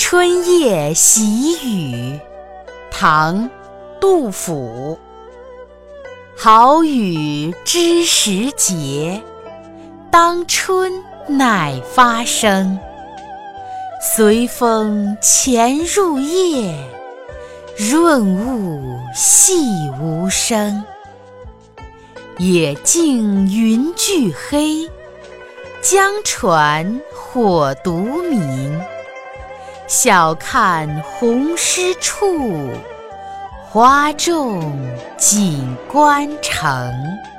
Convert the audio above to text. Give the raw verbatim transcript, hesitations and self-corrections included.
春夜喜雨，唐·杜甫。好雨知时节，当春乃发生。随风潜入夜，润物细无声。野径云俱黑，江船火独明。晓看红湿处，花重锦官城。